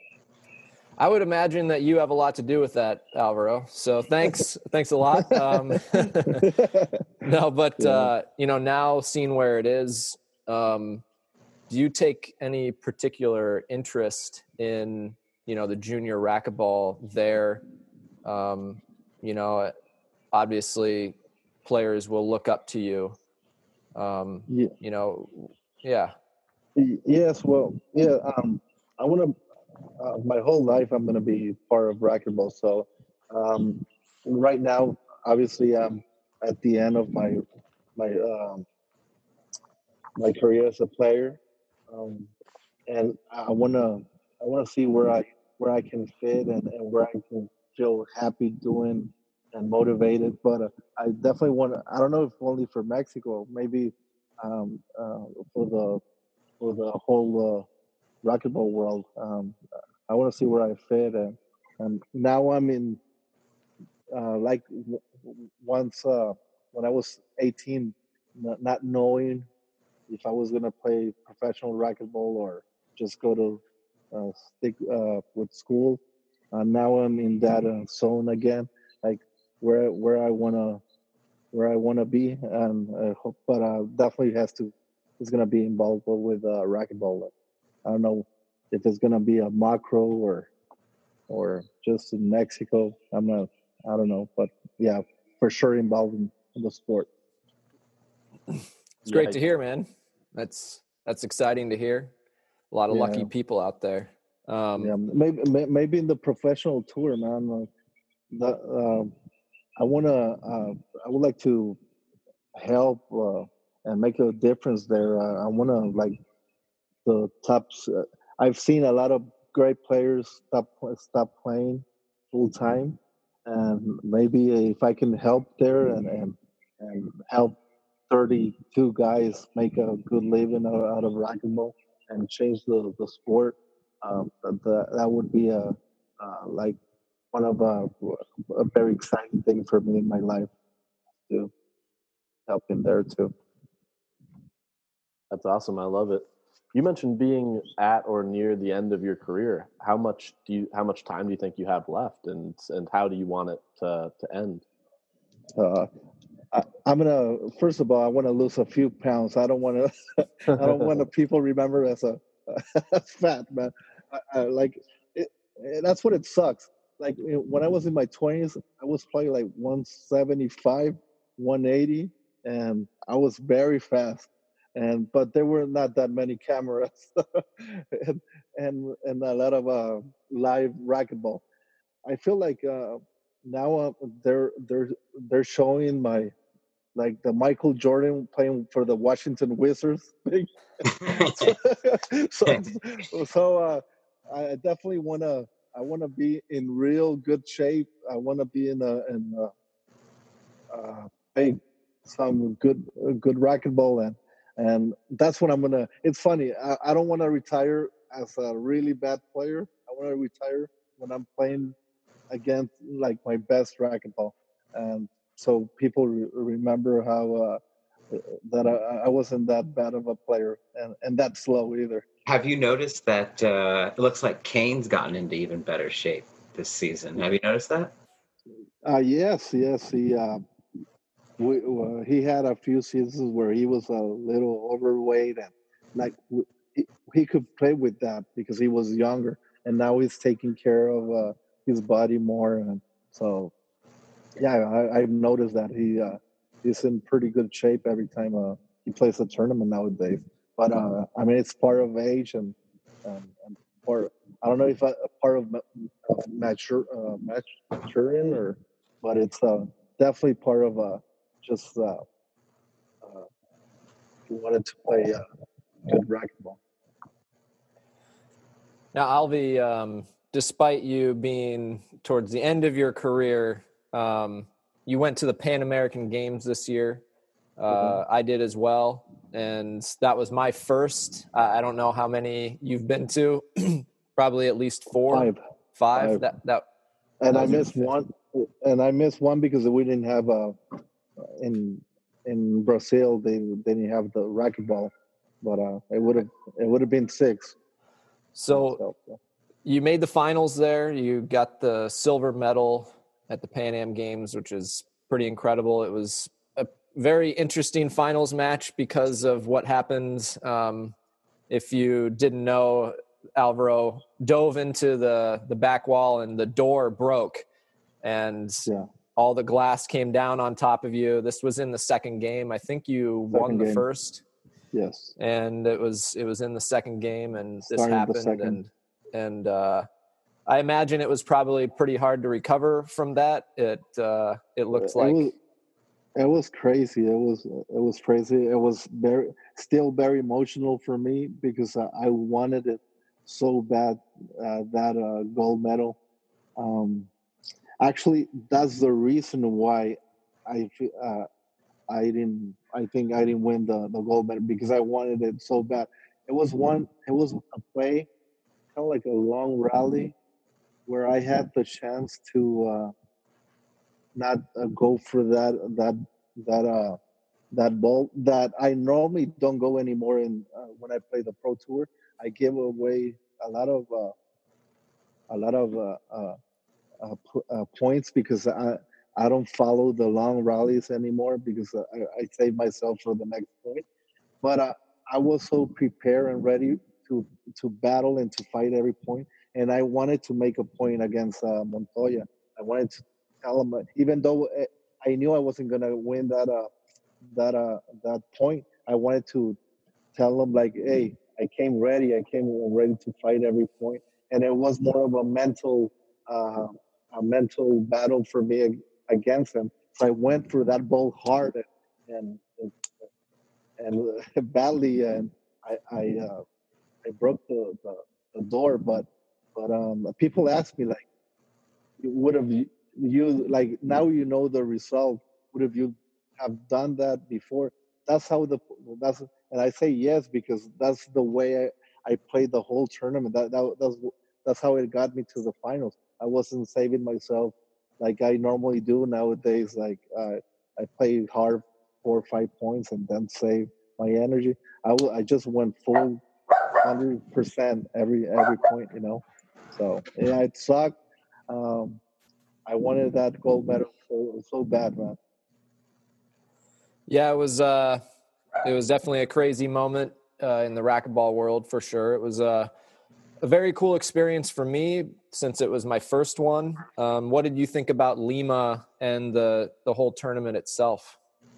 S9: I would imagine that you have a lot to do with that, Alvaro. So thanks, thanks a lot. Um, no, but yeah. uh, you know, now seeing where it is, um, do you take any particular interest in, you know, the junior racquetball there? Um, you know, obviously players will look up to you. Um, yeah. You know, yeah.
S7: Yes. Well, yeah. Um, I want to. Uh, my whole life, I'm going to be part of racquetball. So um, right now, obviously, I'm at the end of my my um, my career as a player, um, and I want to I want to see where I where I can fit and, and where I can feel happy doing and motivated. But uh, I definitely want to. I don't know if only for Mexico, maybe um, uh, for the for the whole. Uh, racquetball world. Um, I want to see where I fit, and, and now I'm in. Uh, like w- once uh, when I was eighteen, not, not knowing if I was gonna play professional racquetball or just go to uh, stick uh, with school. Uh, now I'm in that uh, zone again, like where where I wanna where I wanna be, and uh, hope, but uh, definitely has to is gonna be involved with uh, racquetball. I don't know if it's gonna be a macro or or just in Mexico. I'm not. I don't know, but yeah, for sure involved in, in the sport.
S9: It's great yeah. to hear, man. That's that's exciting to hear. A lot of yeah. lucky people out there. Um,
S7: yeah, maybe maybe in the professional tour, man. The, uh, I wanna. Uh, I would like to help uh, and make a difference there. Uh, I wanna like. The tops. Uh, I've seen a lot of great players stop stop playing full time, and maybe if I can help there and and, and help thirty-two guys make a good living out, out of racquetball and change the, the sport, um, the, that would be a uh, like one of a, a very exciting thing for me in my life to help in there too.
S10: That's awesome. I love it. You mentioned being at or near the end of your career. How much do you? How much time do you think you have left, and and how do you want it to to end?
S7: Uh, I, I'm gonna. First of all, I want to lose a few pounds. I don't want to. I don't want the people remember as a, a fat man. I, I, like it, it, that's what it sucks. Like when I was in my twenties, I was probably like one seventy-five, one eighty, and I was very fast. And but there were not that many cameras and, and and a lot of uh, live racquetball. I feel like uh, now uh, they're they're they're showing my like the Michael Jordan playing for the Washington Wizards thing. so so uh, I definitely want to I want to be in real good shape. I want to be in a in a, uh, play some good good racquetball, and and that's what I'm gonna. It's funny. I, I don't want to retire as a really bad player. I want to retire when I'm playing against like my best racquetball, and so people re- remember how uh, that I, I wasn't that bad of a player and and that slow either.
S8: Have you noticed that uh, it looks like Kane's gotten into even better shape this season? Have you noticed that?
S7: Uh, yes, yes. He uh, we, uh, he had a few seasons where he was a little overweight and like he, he could play with that because he was younger, and now he's taking care of uh, his body more, and so yeah, I, I've noticed that he uh, he's in pretty good shape every time uh, he plays a tournament nowadays. But uh, I mean, it's part of age and and, and part. I don't know if a, a part of uh, mature uh, maturing or, but it's uh, definitely part of uh, just uh, uh, he wanted to play uh, good racquetball.
S9: Now, Alvy, um, despite you being towards the end of your career, um, you went to the Pan American Games this year. Uh, mm-hmm. I did as well, and that was my first. Uh, I don't know how many you've been to. Probably at least four,
S7: five,
S9: five.
S7: five.
S9: That that.
S7: And
S9: that
S7: I missed one, and I missed one because we didn't have a in in Brazil. They, they didn't have the racquetball, but uh, it would have it would have been six.
S9: So, so yeah. You made the finals there. You got the silver medal at the Pan Am Games, which is pretty incredible. It was a very interesting finals match because of what happened. Um, if you didn't know, Alvaro dove into the, the back wall and the door broke, and
S7: yeah.
S9: all the glass came down on top of you. This was in the second game. I think you second won the
S7: game.
S9: first.
S7: Yes.
S9: And it was it was in the second game, and this
S7: Started
S9: happened, and and uh, I imagine it was probably pretty hard to recover from that. It uh, it looks
S7: it
S9: like
S7: was, it was crazy. It was it was crazy. It was very still very emotional for me because I, I wanted it so bad, uh, that uh, gold medal. Um, actually, that's the reason why I uh, I didn't. I think I didn't win the, the gold medal because I wanted it so bad. It was one. It was a play, kind of like a long rally, where I had the chance to uh, not uh, go for that that that uh, that ball that I normally don't go anymore. In uh, when I play the pro tour, I give away a lot of uh, a lot of uh, uh, uh, p- uh, points because I. I don't follow the long rallies anymore because I, I save myself for the next point. But uh, I was so prepared and ready to to battle and to fight every point. And I wanted to make a point against uh, Montoya. I wanted to tell him, uh, even though I knew I wasn't gonna win that uh, that uh, that point, I wanted to tell him like, "Hey, I came ready. I came ready to fight every point." And it was more of a mental uh, a mental battle for me against him. So I went for that ball hard and and, and uh, badly, and I I, uh, I broke the, the, the door. But but um, people ask me like, would have you, you like now you know the result? Would have you have done that before? That's how the that's and I say yes because that's the way I, I played the whole tournament. That, that that's that's how it got me to the finals. I wasn't saving myself like I normally do nowadays. Like uh, I play hard four or five points and then save my energy. I, w- I just went full hundred percent every every point, you know. So yeah, it sucked. Um, I wanted that gold medal so so bad, man.
S9: Yeah, it was uh, it was definitely a crazy moment uh, in the racquetball world for sure. It was uh, a very cool experience for me since it was my first one. Um, what did you think about Lima and the the whole tournament itself?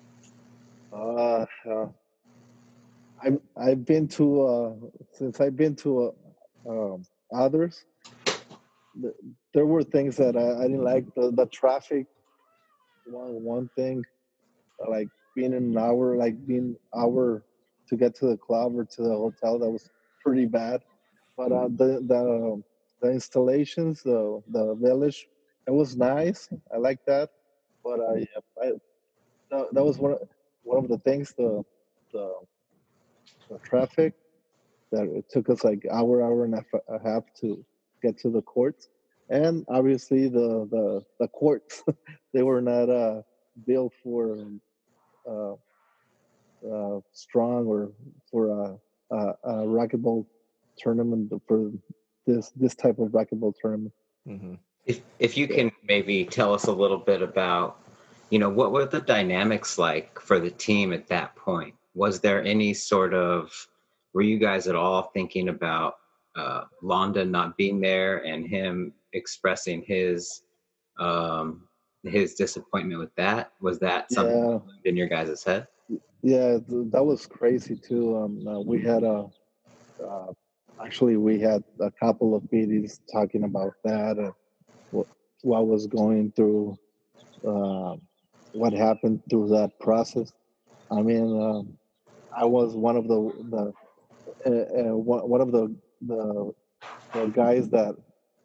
S7: Uh, uh I've I've been to uh, since I've been to uh, um, others. th- There were things that I, I didn't like. The the traffic, one one thing, uh, like being an hour, like being hour to get to the club or to the hotel. That was pretty bad. But uh, the the the installations, the the village, it was nice. I like that. But I, I that, that was one of, one of the things. The the, the traffic that it took us like hour, hour and a half to get to the courts, and obviously the the, the courts they were not uh, built for uh, uh, strong or for a, a, a racquetball tournament for this this type of racquetball tournament.
S9: Mm-hmm.
S8: If if you can maybe tell us a little bit about, you know, what were the dynamics like for the team at that point? Was there any sort of, were you guys at all thinking about uh, Londa not being there and him expressing his um, his disappointment with that? Was that something
S7: Yeah.
S8: in your guys' head?
S7: Yeah, that was crazy too. Um, uh, we had a uh, actually we had a couple of meetings talking about that and what, what was going through, uh, what happened through that process. I mean, um, I was one of the the uh, uh, one of the, the the guys that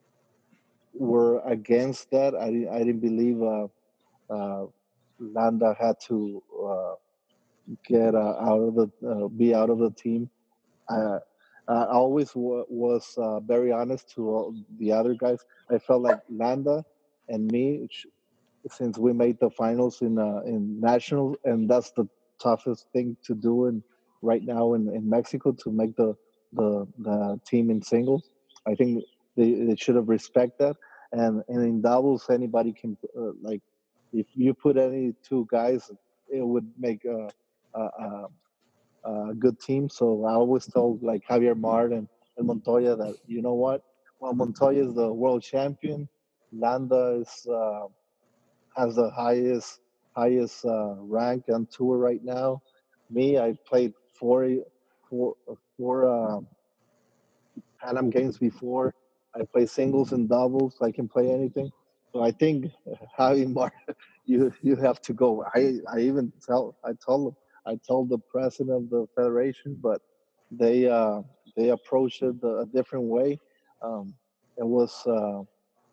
S7: were against that. I I didn't believe uh, uh, Landa had to uh, get uh, out of the uh, be out of the team. Uh, I always w- was uh, very honest to all the other guys. I felt like Landa and me, since we made the finals in uh, in nationals, and that's the toughest thing to do in right now in, in Mexico, to make the, the the team in singles. I think they, they should have respect that. And and in doubles, anybody can uh, like if you put any two guys, it would make a, a, a, a good team. So I always told like Javier Mart and, and Montoya that, you know what, well, Montoya is the world champion. Landa is uh, has the highest highest uh, rank on tour right now. Me, I played four four four uh, Pan Am games before. I play singles and doubles. I can play anything. So I think Javi Mar, you you have to go. I, I even tell I told I told the president of the federation, but they uh, they approached it a different way. Um, it was uh,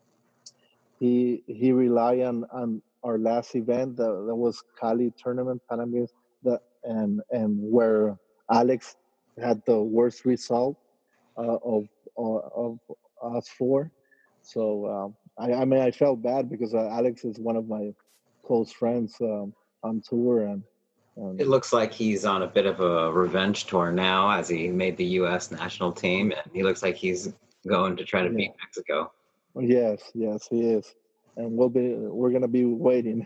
S7: he he relied on, on our last event that, that was Cali tournament, Pan Am Games, that and and where Alex had the worst result uh, of of us four. So um, I, I mean, I felt bad because uh, Alex is one of my close friends um, on tour, and, and
S8: it looks like he's on a bit of a revenge tour now, as he made the U S national team, and he looks like he's going to try to beat yeah. Mexico.
S7: Yes, yes, he is, and we'll be we're gonna be waiting.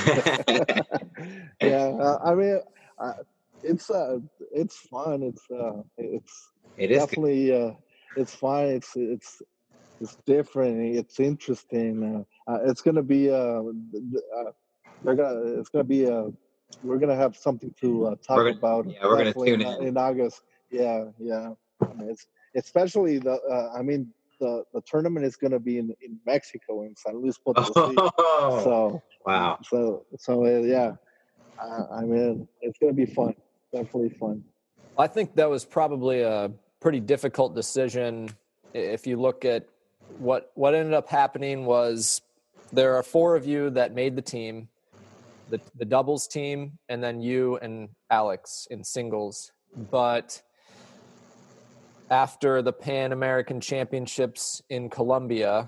S7: yeah, uh, I mean, uh, it's uh, it's fun. It's uh, it's
S8: it is
S7: definitely uh, it's fun. It's it's it's different. It's interesting. Uh, uh, it's gonna be uh, uh, they're gonna it's gonna be uh, we're gonna have something to uh, talk
S8: we're gonna,
S7: about.
S8: Yeah, we're gonna tune
S7: in,
S8: in
S7: in August. Yeah, yeah. It's especially the. Uh, I mean. The, the tournament is going to be in, in Mexico, in San Luis Potosí.
S8: Oh,
S7: so
S8: wow.
S7: So so uh, yeah, uh, I mean it's going to be fun. Definitely fun.
S9: I think that was probably a pretty difficult decision. If you look at what what ended up happening, was there are four of you that made the team, the the doubles team, and then you and Alex in singles, but after the Pan American Championships in Colombia,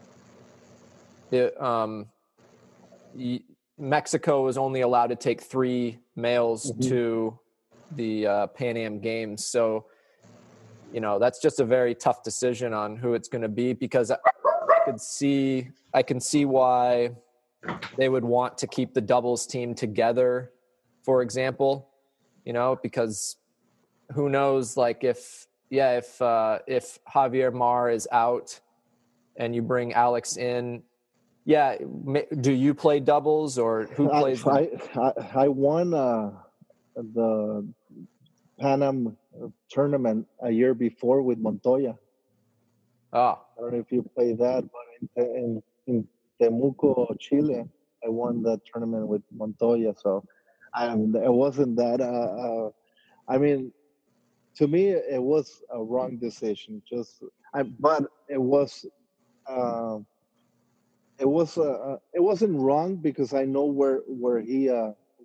S9: it, um, y- Mexico was only allowed to take three males mm-hmm. to the uh, Pan Am Games. So, you know, that's just a very tough decision on who it's going to be, because I, I could see, I can see why they would want to keep the doubles team together, for example, you know, because who knows, like if, Yeah, if uh, if Javier Mar is out and you bring Alex in, yeah, do you play doubles or who plays?
S7: I I, I won uh, the Pan Am tournament a year before with Montoya.
S9: Ah,
S7: I don't know if you play that, but in, in, in Temuco, Chile, I won that tournament with Montoya. So I, it wasn't that. Uh, uh, I mean. To me, it was a wrong decision. Just, I, but it was, uh, it was, uh, it wasn't wrong because I know where where he uh,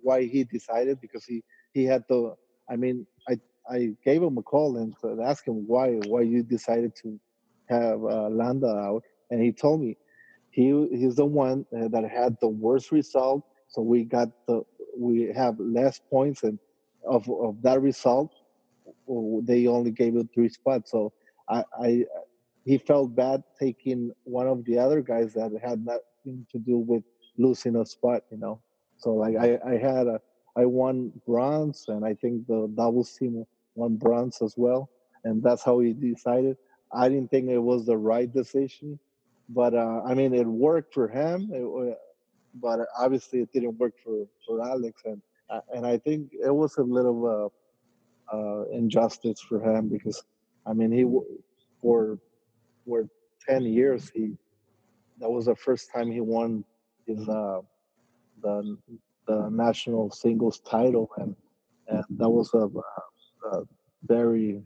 S7: why he decided, because he he had to. I mean, I I gave him a call and asked him why why you decided to have uh, Landa out, and he told me he he's the one that had the worst result. So we got the we have less points, and of of that result, they only gave it three spots. So I, I he felt bad taking one of the other guys that had nothing to do with losing a spot, you know. So like I, I had a I won bronze, and I think the doubles team won bronze as well, and that's how he decided. I didn't think it was the right decision, but uh, I mean it worked for him, it, but obviously it didn't work for, for Alex, and uh, and I think it was a little uh, uh, injustice for him, because I mean he for for ten years he that was the first time he won his uh, the the national singles title, and and that was a, a very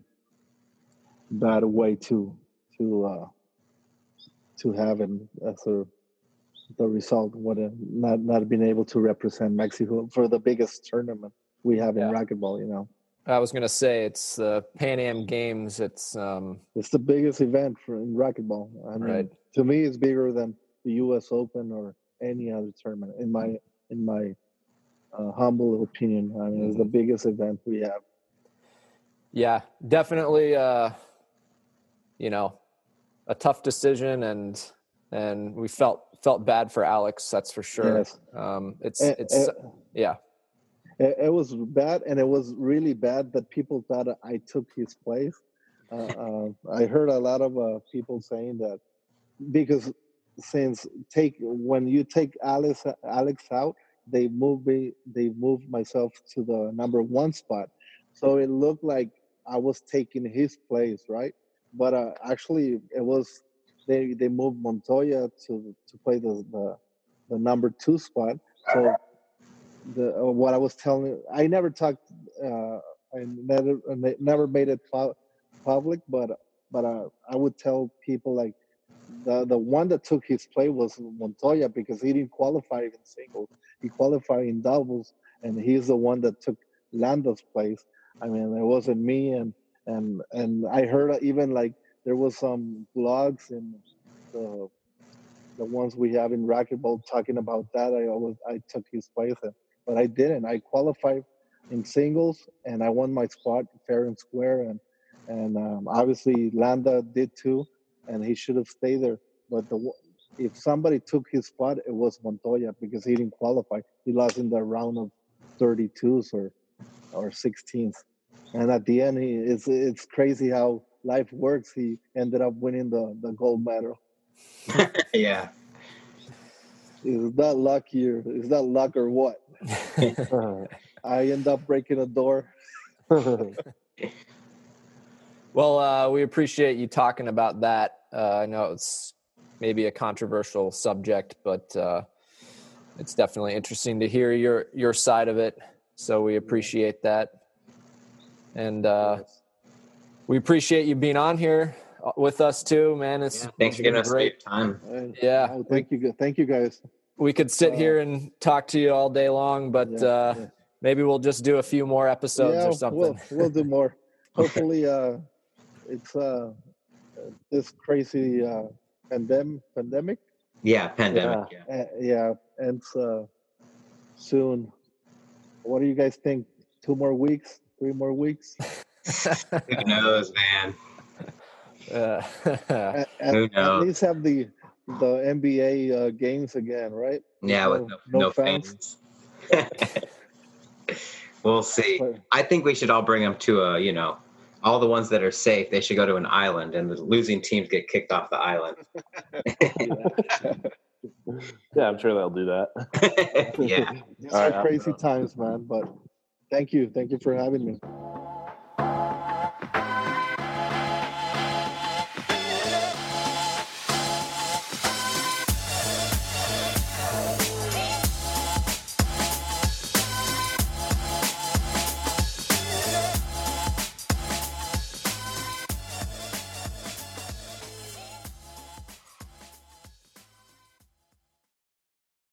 S7: bad way to to uh, to have him as a the result would have not not been able to represent Mexico for the biggest tournament we have in yeah. racquetball. You know,
S9: I was gonna say it's the Pan Am Games. It's um,
S7: it's the biggest event for in racquetball. I mean, right. to me, it's bigger than the U S Open or any other tournament. In my in my uh, humble opinion, I mean, it's the biggest event we have.
S9: Yeah, definitely. Uh, you know, a tough decision, and and we felt. Felt bad for Alex, that's for sure. Yes. Um, it's it, it's it, yeah.
S7: It, it was bad, and it was really bad that people thought I took his place. Uh, uh, I heard a lot of uh, people saying that because since take when you take Alex Alex out, they move me, they moved myself to the number one spot, so it looked like I was taking his place, right? But uh, actually, it was. They they moved Montoya to to play the, the the number two spot. So the uh, what I was telling, I never talked, uh, I never I never made it pu- public, but but uh, I would tell people like the the one that took his place was Montoya, because he didn't qualify in singles, he qualified in doubles, and he's the one that took Landa's place. I mean, it wasn't me, and and and I heard even like. There was some blogs and the the ones we have in racquetball talking about that. I always I took his place, but I didn't. I qualified in singles, and I won my spot fair and square. And and um, obviously Landa did too, and he should have stayed there. But the if somebody took his spot, it was Montoya, because he didn't qualify. He lost in the round of thirty-twos or or sixteens, and at the end, he it's it's crazy how. Life works. He ended up winning the, the gold medal.
S8: Yeah.
S7: Is that luck here? Is that luck or what? I end up breaking a door.
S9: Well, uh, we appreciate you talking about that. Uh, I know it's maybe a controversial subject, but uh, it's definitely interesting to hear your your side of it. So we appreciate that. And uh, yes. We appreciate you being on here with us too, man. It's
S8: yeah, thanks for giving us great time.
S7: Yeah, oh, thank we, you, thank you guys.
S9: We could sit uh, here and talk to you all day long, but yeah, uh, yeah. maybe we'll just do a few more episodes
S7: yeah,
S9: or something.
S7: We'll, we'll do more. Hopefully, uh, it's uh, this crazy uh, pandem- pandemic.
S8: Yeah, pandemic.
S7: Yeah, yeah, uh, yeah ends uh, soon. What do you guys think? Two more weeks? Three more weeks?
S8: Who knows, man?
S9: Uh,
S7: at,
S8: Who knows?
S7: At least have the the N B A uh, games again, right?
S8: Yeah,
S7: no,
S8: with no, no, no fans. fans. We'll see. I think we should all bring them to a, you know, all the ones that are safe. They should go to an island, and the losing teams get kicked off the island.
S10: Yeah, I'm sure they'll do that.
S8: Yeah.
S7: These are right, crazy times, man. But thank you, thank you for having me.